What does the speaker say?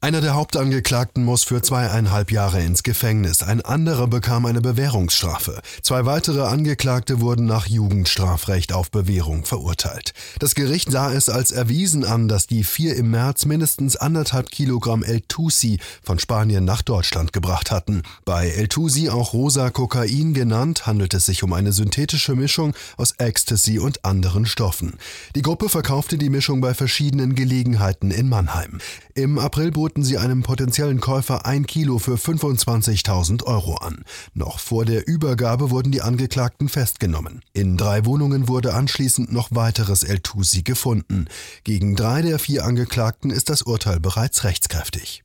Einer der Hauptangeklagten muss für 2,5 Jahre ins Gefängnis, ein anderer bekam eine Bewährungsstrafe. 2 weitere Angeklagte wurden nach Jugendstrafrecht auf Bewährung verurteilt. Das Gericht sah es als erwiesen an, dass die 4 im März mindestens 1,5 Kilogramm El Tusi von Spanien nach Deutschland gebracht hatten. Bei El Tusi, auch rosa Kokain genannt, handelt es sich um eine synthetische Mischung aus Ecstasy und anderen Stoffen. Die Gruppe verkaufte die Mischung bei verschiedenen Gelegenheiten in Mannheim. Im April boten sie einem potenziellen Käufer 1 Kilo für 25.000 € an. Noch vor der Übergabe wurden die Angeklagten festgenommen. In 3 Wohnungen wurde anschließend noch weiteres El Tusi gefunden. Gegen 3 der 4 Angeklagten ist das Urteil bereits rechtskräftig.